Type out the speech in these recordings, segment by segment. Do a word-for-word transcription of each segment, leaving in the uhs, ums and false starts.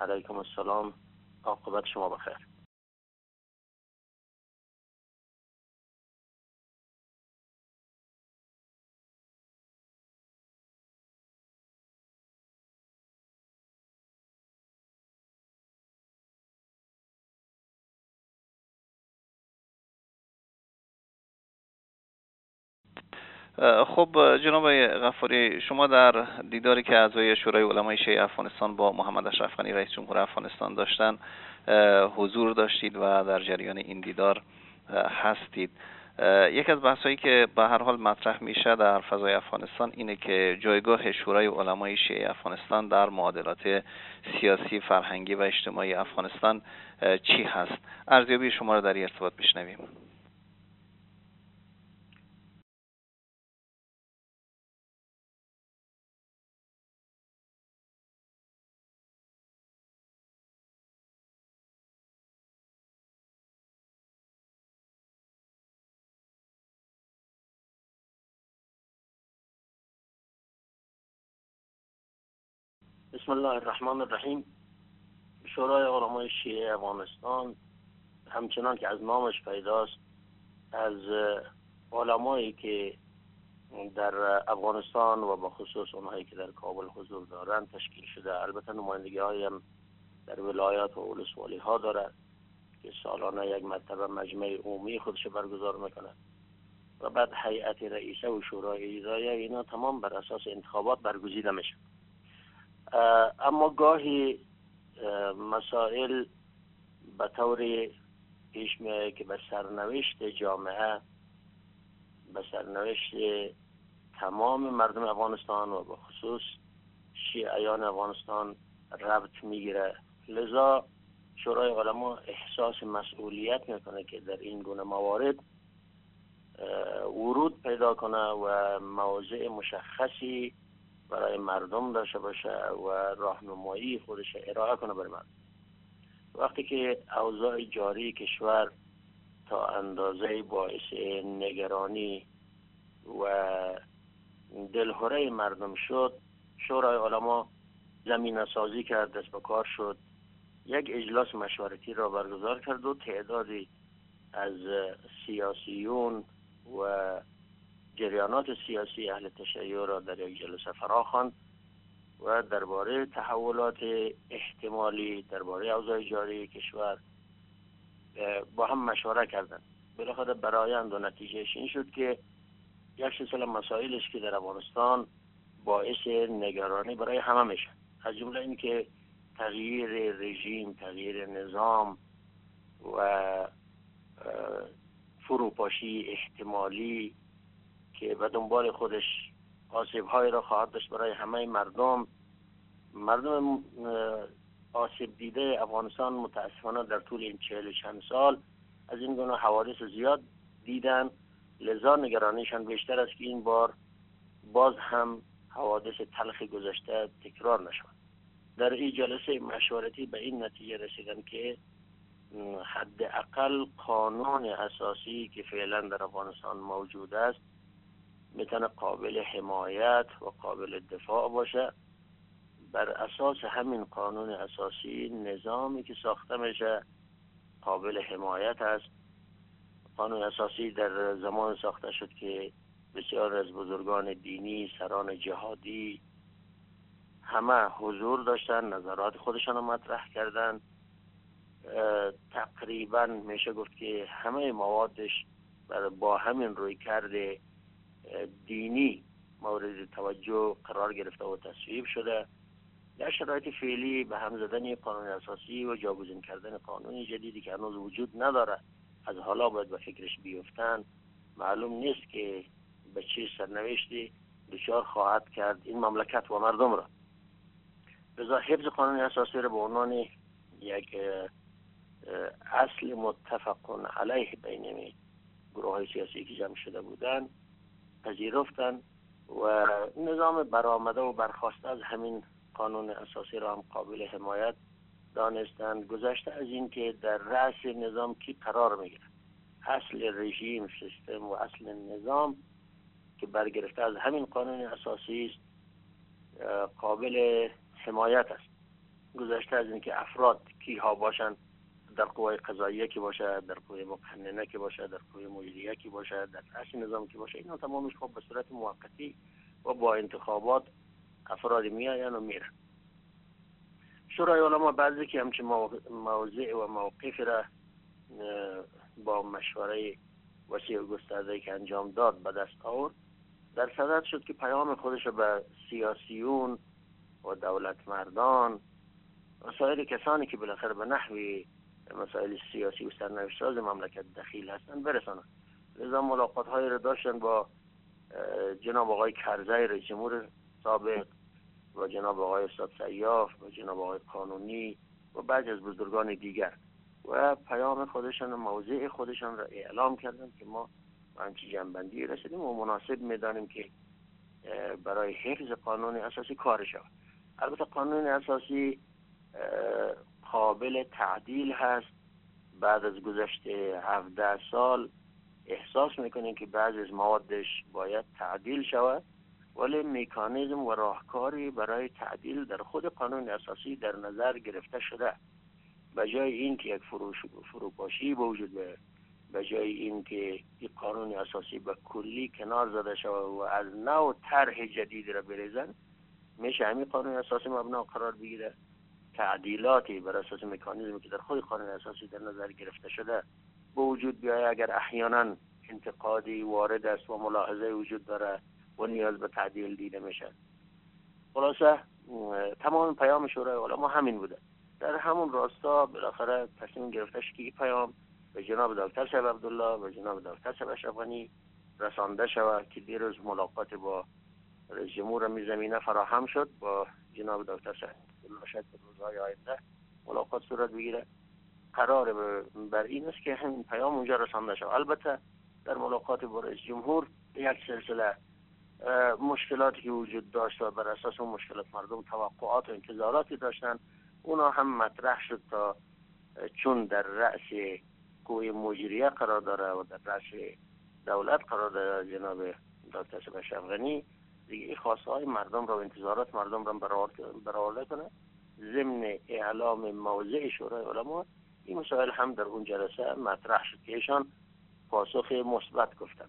علیکم السلام. عاقبت شما بخیر. خب جناب غفاری، شما در دیداری که اعضای شورای علمای شیعه افغانستان با محمد اشرف غنی رئیس جمهور افغانستان داشتن حضور داشتید و در جریان این دیدار هستید. یک از بحثایی که به هر حال مطرح میشه در فضای افغانستان اینه که جایگاه شورای علمای شیعه افغانستان در معادلات سیاسی، فرهنگی و اجتماعی افغانستان چی هست؟ ارزیابی شما را در این ارتباط بشنویم. بسم الله الرحمن الرحیم. شورای علمای شیعه افغانستان همچنان که از نامش پیداست از علمایی که در افغانستان و با خصوص اونهایی که در کابل حضور دارند تشکیل شده. البته نمایندگی هایی هم در ولایات و ولسوالی ها دارد که سالانه یک مرتبه مجمع عمومی خودش برگزار میکنه و بعد هیئت رئیسه و شورای اداره اینا تمام بر اساس انتخابات برگزیده میشه. اما گاهی مسائل به طور پیش میاد که به سرنوشت جامعه، به سرنوشت تمام مردم افغانستان و به خصوص شیعیان افغانستان ربط میگیره. لذا شورای علما احساس مسئولیت میکنه که در این گونه موارد ورود پیدا کنه و موضع مشخصی برای مردم داشته باشه و راهنمایی خودش ارائه کنه برای مردم. وقتی که اوضاع جاری کشور تا اندازه باعث نگرانی و دلهره مردم شد، شورای علما زمینه سازی کرد، دست به کار شد، یک اجلاس مشورتی را برگزار کرد و تعدادی از سیاسیون و جریانات سیاسی اهل تشیع را در یک جلسه فرا خواند و درباره تحولات احتمالی، درباره اوضاع جاری کشور با هم مشوره کردند. بالاخره برآیند و نتیجهش این شد که یک سلسله مسائلی است که در افغانستان باعث نگرانی برای همه میشه، از جمله این که تغییر رژیم، تغییر نظام و فروپاشی احتمالی که به دنبال خودش آسیب‌های را خواهد داشت برای همه مردم. مردم آسیب دیده افغانستان متاسفانه در طول این چهل چند سال از این گونه حوادث زیاد دیدن، لذا نگرانیشان بیشتر است که این بار باز هم حوادث تلخ گذشته تکرار نشود. در این جلسه مشورتی به این نتیجه رسیدن که حداقل قانون اساسی که فعلا در افغانستان موجود است میتونه قابل حمایت و قابل دفاع باشه. بر اساس همین قانون اساسی نظامی که ساخته میشه قابل حمایت است. قانون اساسی در زمان ساخته شد که بسیار از بزرگان دینی، سران جهادی همه حضور داشتن، نظرات خودشان رو مطرح کردن. تقریبا میشه گفت که همه موادش با همین روی کرده دینی مورد توجه قرار گرفته و تصویب شده. در شرایط فعلی به هم زدن قانون اساسی و جاگزین کردن قانون جدیدی که هنوز وجود نداره از حالا باید به فکرش بیفتن، معلوم نیست که به چه سرنوشتی دچار خواهد کرد این مملکت و مردم را. لذا حفظ قانون اساسی را به عنوان یک اصل متفق علیه بین گروه های سیاسی که جمع شده بودن پذیرفتن و نظام برآمده و برخواسته از همین قانون اساسی را هم قابل حمایت دانستند. گذشته از این که در رأس نظام کی قرار میگیره، اصل رژیم، سیستم و اصل نظام که برگرفته از همین قانون اساسی است قابل حمایت است. گذشته از اینکه افراد کیها باشند، در قوای قضاییه که باشه، در قوای مقننه که باشه، در قوای مجریه که باشه، در رأس نظام که باشه، اینا تمامش خب به صورت موقتی و با انتخابات افراد میآیند و میرن. شورای علما بعضی که همچین موضع و موقف را با مشوره وسیع و گسترده که انجام داد به دست آورد، در صدد شد که پیام خودش به سیاسیون و دولت مردان و سایر کسانی که بالاخره به نحوی مسائل سیاسی و سرنوشت ساز مملکت دخیل هستند برسانند. لذا ملاقات های را داشتن با جناب آقای کرزی رئیس جمهور سابق و جناب آقای استاد سیاف و جناب آقای قانونی و بعضی از بزرگان دیگر و پیام خودشان و موضع خودشان را اعلام کردند که ما به همچین جنبندی رسیدیم و مناسب میدانیم که برای حفظ قانون اساسی کار شود. البته قانون اساسی قابل تعدیل هست. بعد از گذشت هفده سال احساس میکنیم که بعضی از موادش باید تعدیل شود، ولی مکانیزم و راهکاری برای تعدیل در خود قانون اساسی در نظر گرفته شده. به جای این که یک فروش فروپاشی به وجود بیاید، به جای این که این قانون اساسی به کلی کنار زده شود و از نو طرح جدید را بریزن، میشه همین قانون اساسی مبنا قرار بگیره، تعدیلاتی بر اساس مکانیزمی که در خود قانون اساسی در نظر گرفته شده به وجود بیاید. اگر احیانا انتقادی وارد است و ملاحظه وجود داره و نیاز به تعدیل دیده میشه. خلاصه تمام پیام شورای علما همین بوده. در همون راستا بالاخره تصمیم گرفته شد که این پیام به جناب دکتر صاحب عبدالله و جناب دکتر صاحب اشرف غنی رسانده شود که دیروز ملاقات با رئیس جمهور می زمینه فراهم شد. با جناب دکتر صاحب عبدالله شاید در روزهای آینده ملاقات صورت بگیره. قرار بر این است که همین پیام اونجا رسانده شود. البته در ملاقات با رئیس جمهور یک سلسله مشکلاتی که وجود داشت و بر اساس اون مشکلات مردم توقعات و انتظاراتی داشتن، اونا هم مطرح شد تا چون در رأس قوه مجریه قرار داره و در رأس دولت قرار داره جناب دکتر صاحب اشرف غنی، دیگه این خواسته های مردم را و انتظارات مردم را برآورده کنه. ضمن اعلام موضع شورای علما این مسائل هم در اون جلسه مطرح شد که ایشان پاسخ مثبت گفتن.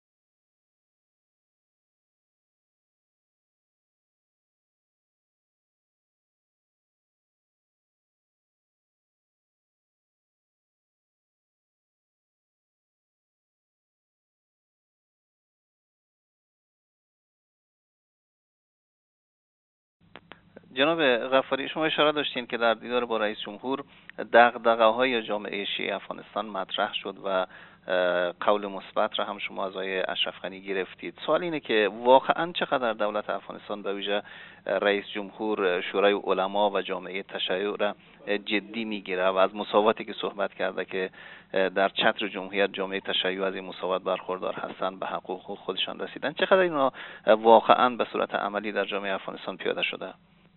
جناب غفاری، شما اشاره داشتین که در دیدار با رئیس جمهور دغدغه‌های جامعه شیعه افغانستان مطرح شد و قول مثبت را هم شما از آقای اشرف غنی گرفتید. سوال اینه که واقعا چقدر دولت افغانستان به ویژه رئیس جمهور شورای علما و جامعه تشیع را جدی میگیره و از مساواتی که صحبت کرده که در چتر جمهوریت جامعه تشیع از این مساوات برخوردار هستند، به حقوق خودشان رسیدن، چقدر اینا واقعا به صورت عملی در جامعه افغانستان پیاده شده؟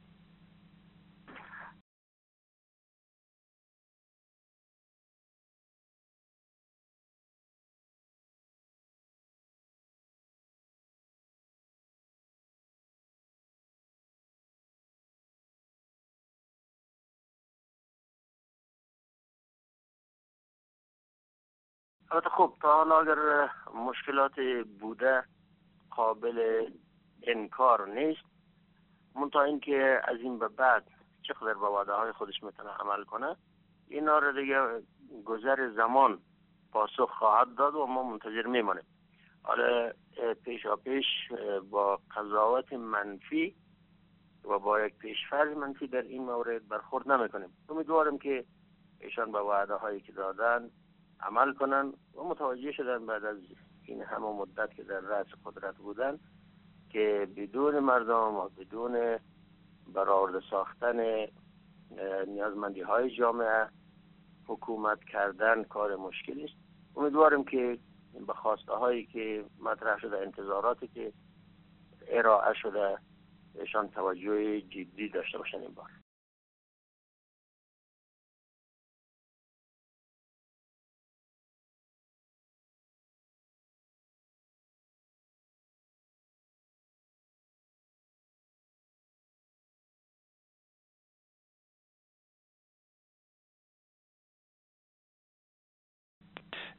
البته خب تا حالا اگر مشکلات بوده قابل انکار نیست، منتها اینکه از این به بعد چقدر به وعده های خودش میتونه عمل کنه اینا رو دیگه گذر زمان پاسخ خواهد داد و ما منتظر میمانیم. حالا پیشا پیش با قضاوت منفی و با یک پیشفرض منفی در این مورد برخورد نمیکنیم. امیدوارم که ایشان به وعده هایی که دادن عمل کنن و متوجه شدن بعد از این همه مدت که در رأس قدرت بودن که بدون مردم و بدون برآورده ساختن نیازمندی های جامعه حکومت کردن کار مشکلی است. امیدوارم که به خواسته هایی که مطرح شده، انتظاراتی که ارائه شده، ایشان توجه جدی داشته باشن این بار.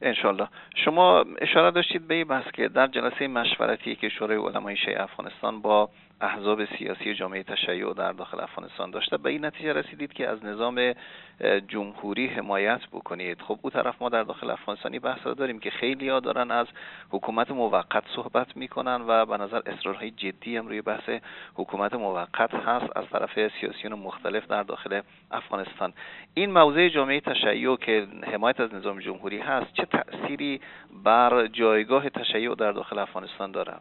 انشالله. شما اشاره داشتید به این بحث که در جلسه مشورتی که شورای علمای شیعه افغانستان با احزاب سیاسی جامعه تشیع در داخل افغانستان داشته، به این نتیجه رسیدید که از نظام جمهوری حمایت بکنید. خب اون طرف ما در داخل افغانستانی بحث رو داریم که خیلی ها دارن از حکومت موقت صحبت میکنن و به نظر اصرارهای جدی هم روی بحث حکومت موقت هست از طرف سیاسیون مختلف در داخل افغانستان. این موضع جامعه تشیع که حمایت از نظام جمهوری هست چه تأثیری بر جایگاه تشیع در داخل افغانستان دارد؟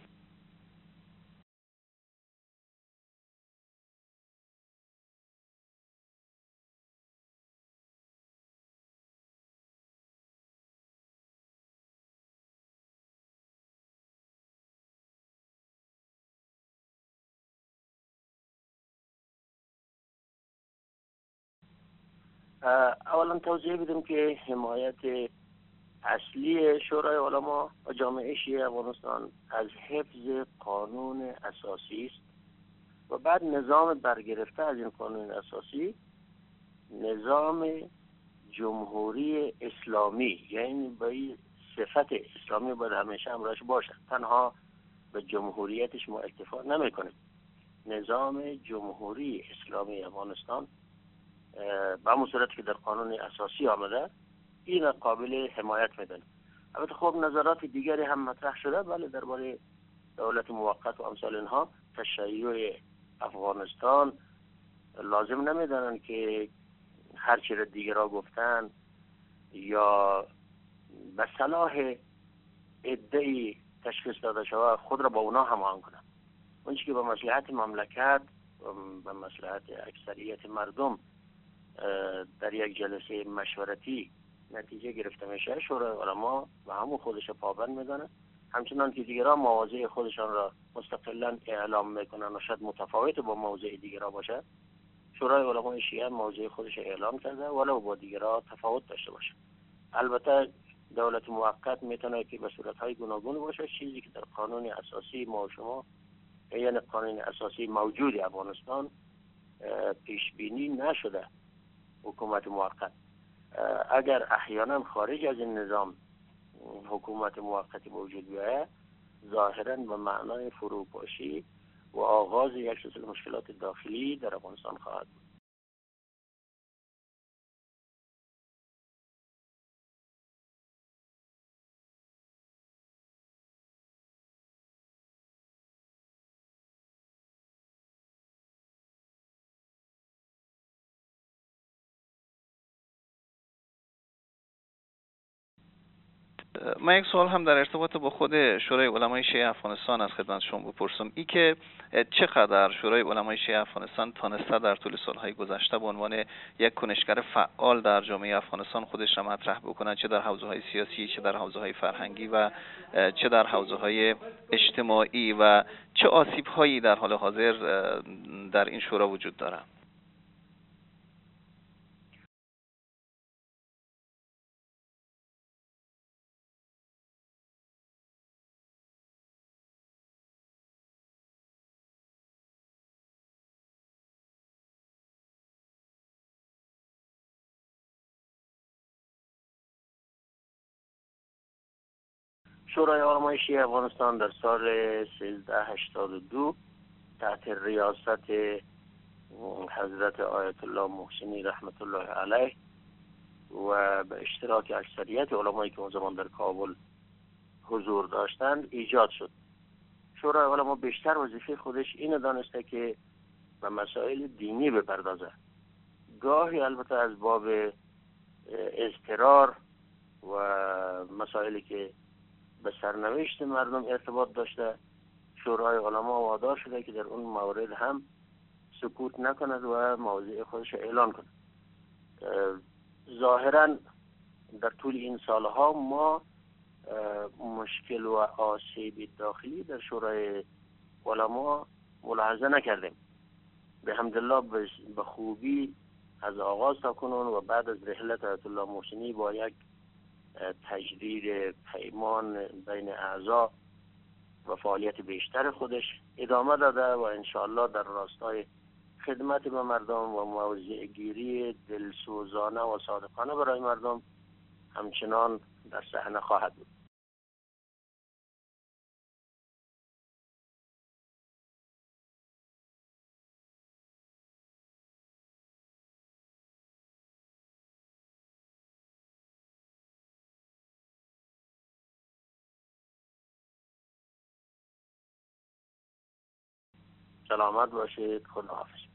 اولا توضیح بدم که حمایت اصلی شورای علما و جامعه شیعه افغانستان از حفظ قانون اساسی است و بعد نظام برگرفته از این قانون اساسی نظام جمهوری اسلامی، یعنی به صفت اسلامی باید همیشه همراهش باشه، تنها به جمهوریتش ما اکتفا نمیکنیم. نظام جمهوری اسلامی افغانستان به همون صورت که در قانون اساسی آمده این قابل حمایت میدن. البته خب نظرات دیگری هم مطرح شده، ولی درباره دولت موقت و امثال اینها تشیع افغانستان لازم نمیدانن که هر چی را دیگرها گفتن یا به صلاح ادعی تشخیص داده شود خود را با اونا هماهنگ کنن. اون چیزی که به مصلحت مملکت به مصلحت اکثریت مردم در یک جلسه مشورتی نتیجه گرفته میشه، شورای علما و همون خودش پابند میدانه، همچنان که دیگران مواضع خودشان را مستقلا اعلام میکنن و شاید متفاوت با موضع دیگران باشه. شورای علمای شیعه موضع خودش اعلام کرده ولو با دیگران تفاوت داشته باشه. البته دولت موقت میتونه که به صورتهای گوناگون باشه، چیزی که در قانون اساسی ما و شما یعنی قانون اساسی موجود افغانستان پیش بینی نشده. حکومت موقت اگر احیانا خارج از این نظام حکومت موقتی موجود بیاید، ظاهرا به معنای فروپاشی و آغاز یک سلسله مشکلات داخلی در افغانستان خواهد بود. من یک سوال هم در ارتباط با خود شورای علمای شیعه افغانستان از خدمت شما بپرسم، ای که چقدر شورای علمای شیعه افغانستان تانسته در طول سالهای گذشته به عنوان یک کنشگر فعال در جامعه افغانستان خودش را مطرح بکنه، چه در حوزه‌های سیاسی، چه در حوزه‌های فرهنگی و چه در حوزه‌های اجتماعی، و چه آسیب‌هایی در حال حاضر در این شورا وجود داره؟ شورای علمای شیعه افغانستان در سال سیزده هشتاد و دو تحت ریاست حضرت آیت الله محسنی رحمت الله علیه و به اشتراک اکثریت علمایی که اون زمان در کابل حضور داشتند ایجاد شد. شورای علما بیشتر وظیفه خودش اینو دانسته که به مسائل دینی بپردازه، گاهی البته از باب اضطرار و مسائلی که به سرنوشت مردم ارتباط داشته، شورای علما وادار شده که در اون مورد هم سکوت نکند و موضع خودش اعلان کند. ظاهرا در طول این سالها ما مشکل و آسیب داخلی در شورای علما ملاحظه نکردیم. به حمدالله به خوبی از آغاز تا کنون و بعد از رحلت آیت الله محسنی با یک تجدید پیمان بین اعضا و فعالیت بیشتر خودش ادامه داده و انشاءالله در راستای خدمت به مردم و موضع گیری دلسوزانه و صادقانه برای مردم همچنان در صحنه خواهد بود. سلامت باشید. خداحافظ.